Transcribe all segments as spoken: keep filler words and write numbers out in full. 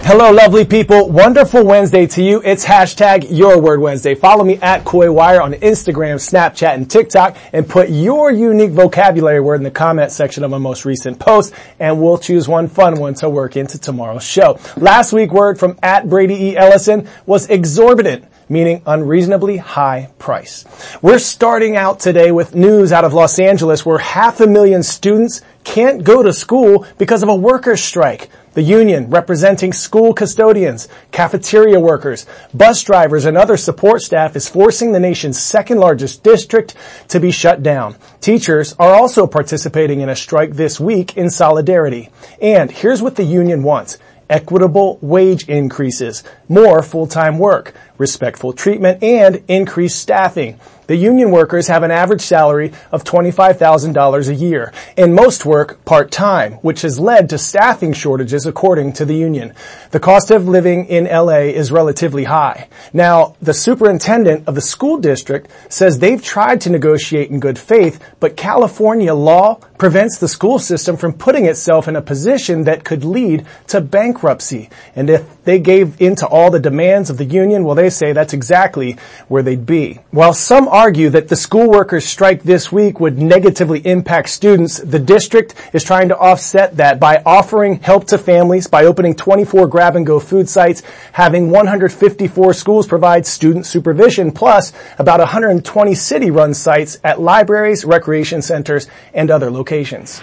Hello, lovely people. Wonderful Wednesday to you. It's hashtag Your Word Wednesday. Follow me at KoiWire on Instagram, Snapchat, and TikTok, and put your unique vocabulary word in the comment section of my most recent post, and we'll choose one fun one to work into tomorrow's show. Last week's word from at Brady E. Ellison was exorbitant, meaning unreasonably high price. We're starting out today with news out of Los Angeles where half a million students can't go to school because of a workers' strike. The union, representing school custodians, cafeteria workers, bus drivers, and other support staff, is forcing the nation's second largest district to be shut down. Teachers are also participating in a strike this week in solidarity. And here's what the union wants: equitable wage increases, more full-time work, respectful treatment, and increased staffing. The union workers have an average salary of twenty-five thousand dollars a year, and most work part-time, which has led to staffing shortages according to the union. The cost of living in L A is relatively high. Now, the superintendent of the school district says they've tried to negotiate in good faith, but California law prevents the school system from putting itself in a position that could lead to bankruptcy. And if they gave in to all the demands of the union, well, they say that's exactly where they'd be. While some argue that the school workers' strike this week would negatively impact students, the district is trying to offset that by offering help to families, by opening twenty-four grab-and-go food sites, having one hundred fifty-four schools provide student supervision, plus about one hundred twenty city-run sites at libraries, recreation centers, and other locations.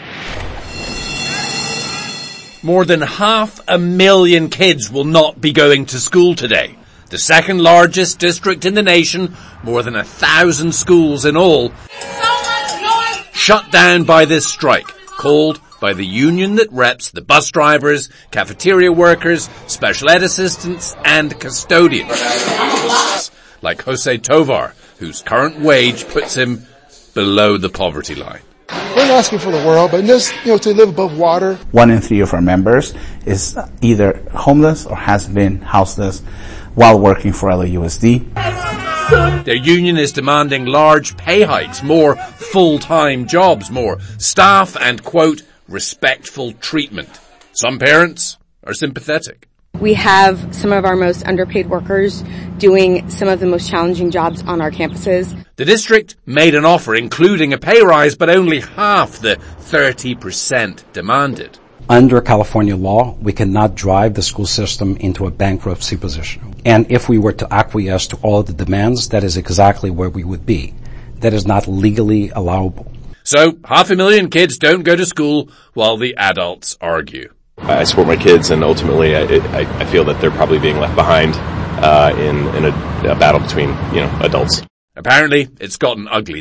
More than half a million kids will not be going to school today. The second largest district in the nation, more than a thousand schools in all, shut down by this strike, called by the union that reps the bus drivers, cafeteria workers, special ed assistants, and custodians. Like Jose Tovar, whose current wage puts him below the poverty line. We're not asking for the world, but just, you know, to live above water. One in three of our members is either homeless or has been houseless while working for L A U S D. Their union is demanding large pay hikes, more full-time jobs, more staff, and, quote, respectful treatment. Some parents are sympathetic. We have some of our most underpaid workers doing some of the most challenging jobs on our campuses. The district made an offer including a pay rise, but only half the thirty percent demanded. Under California law, we cannot drive the school system into a bankruptcy position. And if we were to acquiesce to all of the demands, that is exactly where we would be. That is not legally allowable. So, half a million kids don't go to school while the adults argue. I support my kids, and ultimately I, I, I feel that they're probably being left behind uh, in, in a, a battle between, you know, adults. Apparently, it's gotten ugly.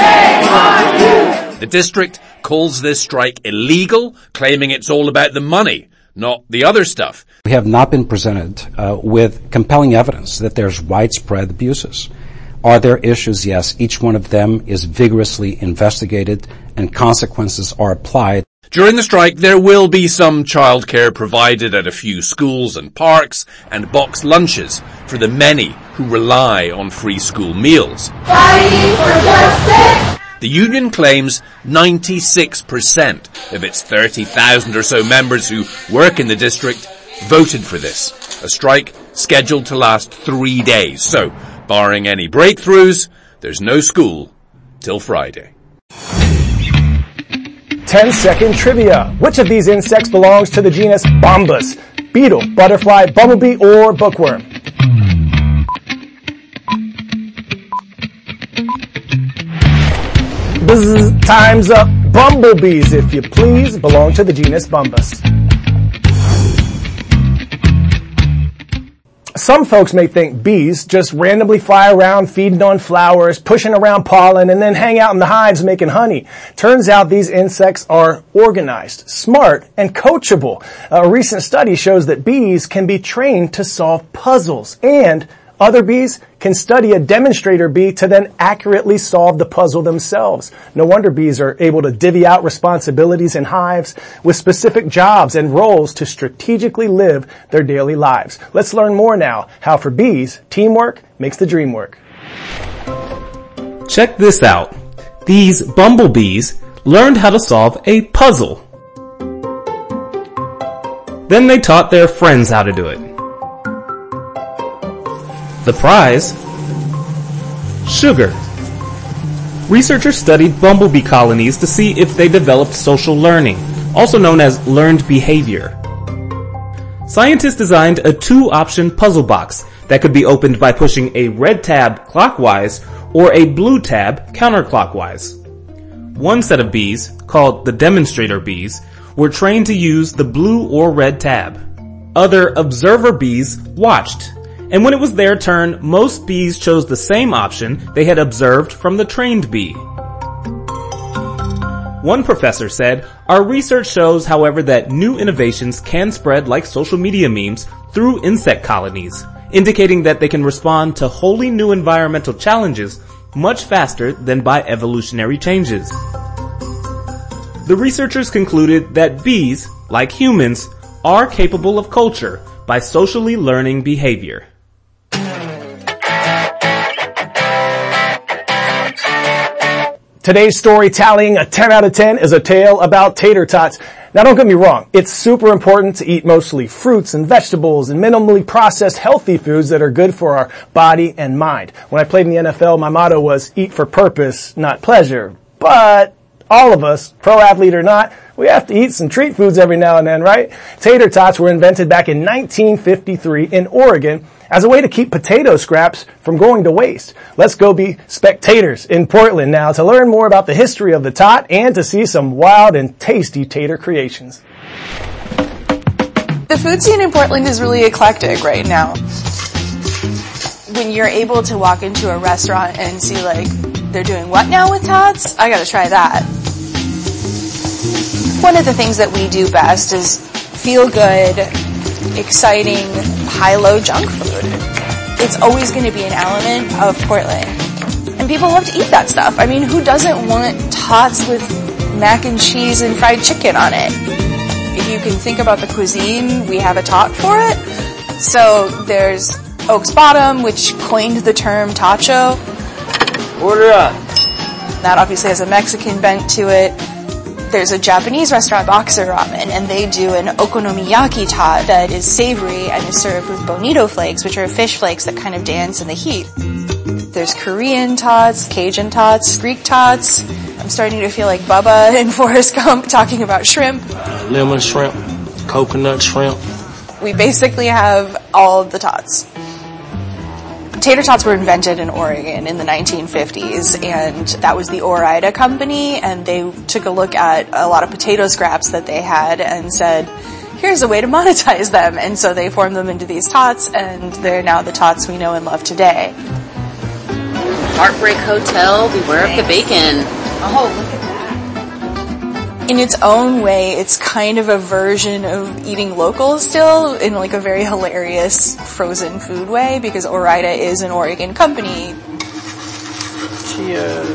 The district calls this strike illegal, claiming it's all about the money, not the other stuff. We have not been presented uh, with compelling evidence that there's widespread abuses. Are there issues? Yes. Each one of them is vigorously investigated, and consequences are applied. During the strike, there will be some childcare provided at a few schools and parks, and boxed lunches for the many who rely on free school meals. Fighting for justice! The union claims ninety-six percent of its thirty thousand or so members who work in the district voted for this, a strike scheduled to last three days. So, barring any breakthroughs, there's no school till Friday. ten second trivia. Which of these insects belongs to the genus Bombus? Beetle, butterfly, bumblebee, or bookworm? Bzz, time's up. Bumblebees, if you please, belong to the genus Bombus. Some folks may think bees just randomly fly around feeding on flowers, pushing around pollen, and then hang out in the hives making honey. Turns out these insects are organized, smart, and coachable. A recent study shows that bees can be trained to solve puzzles, and other bees can study a demonstrator bee to then accurately solve the puzzle themselves. No wonder bees are able to divvy out responsibilities in hives with specific jobs and roles to strategically live their daily lives. Let's learn more now how for bees, teamwork makes the dream work. Check this out. These bumblebees learned how to solve a puzzle. Then they taught their friends how to do it. The prize? Sugar. Researchers studied bumblebee colonies to see if they developed social learning, also known as learned behavior. Scientists designed a two-option puzzle box that could be opened by pushing a red tab clockwise or a blue tab counterclockwise. One set of bees, called the demonstrator bees, were trained to use the blue or red tab. Other observer bees watched, and when it was their turn, most bees chose the same option they had observed from the trained bee. One professor said, "Our research shows, however, that new innovations can spread like social media memes through insect colonies, indicating that they can respond to wholly new environmental challenges much faster than by evolutionary changes." The researchers concluded that bees, like humans, are capable of culture by socially learning behavior. Today's story, tallying a ten out of ten, is a tale about tater tots. Now don't get me wrong, it's super important to eat mostly fruits and vegetables and minimally processed healthy foods that are good for our body and mind. When I played in the N F L, my motto was eat for purpose, not pleasure. But all of us, pro athlete or not, we have to eat some treat foods every now and then, right? Tater tots were invented back in nineteen fifty-three in Oregon as a way to keep potato scraps from going to waste. Let's go be spectators in Portland now to learn more about the history of the tot and to see some wild and tasty tater creations. The food scene in Portland is really eclectic right now. When you're able to walk into a restaurant and see, like, they're doing what now with tots? I gotta try that. One of the things that we do best is feel good, exciting, high-low junk food. It's always going to be an element of Portland. And people love to eat that stuff. I mean, who doesn't want tots with mac and cheese and fried chicken on it? If you can think about the cuisine, we have a tot for it. So there's Oaks Bottom, which coined the term tacho. Order up. That obviously has a Mexican bent to it. There's a Japanese restaurant, Boxer Ramen, and they do an okonomiyaki tot that is savory and is served with bonito flakes, which are fish flakes that kind of dance in the heat. There's Korean tots, Cajun tots, Greek tots. I'm starting to feel like Bubba and Forrest Gump talking about shrimp. Uh, lemon shrimp, coconut shrimp. We basically have all of the tots. Tater tots were invented in Oregon in the nineteen fifties, and that was the Ore-Ida company, and they took a look at a lot of potato scraps that they had and said, here's a way to monetize them, and so they formed them into these tots, and they're now the tots we know and love today. Heartbreak Hotel, beware of the bacon. Oh, look at that. In its own way, it's kind of a version of eating local still, in like a very hilarious frozen food way, because Ore-Ida is an Oregon company. Cheers.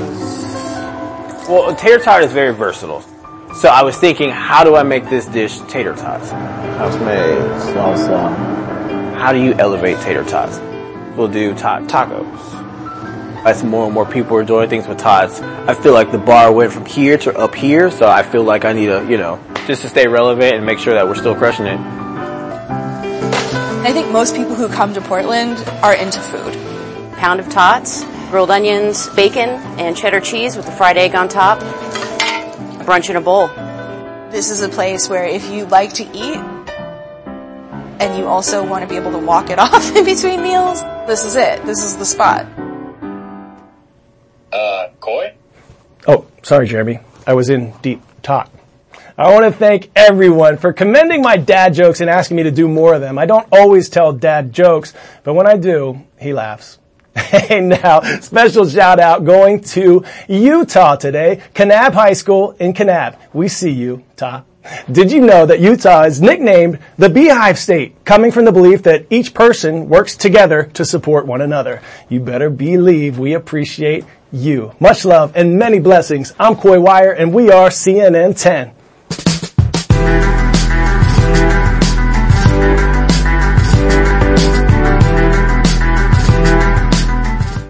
Well, a tater tot is very versatile. So I was thinking, how do I make this dish tater tots? House made salsa. How do you elevate tater tots? We'll do tot tacos. As more and more people are doing things with tots, I feel like the bar went from here to up here, so I feel like I need to, you know, just to stay relevant and make sure that we're still crushing it. I think most people who come to Portland are into food. Pound of tots, grilled onions, bacon, and cheddar cheese with the fried egg on top. Brunch in a bowl. This is a place where if you like to eat and you also want to be able to walk it off in between meals, this is it. This is the spot. Uh, Coy? Oh, sorry, Jeremy. I was in deep talk. I want to thank everyone for commending my dad jokes and asking me to do more of them. I don't always tell dad jokes, but when I do, he laughs. Hey, now, special shout out going to Utah today. Kanab High School in Kanab. We see you, Ta. Did you know that Utah is nicknamed the Beehive State, coming from the belief that each person works together to support one another? You better believe we appreciate you. Much love and many blessings. I'm Coy Wire, and we are C N N ten.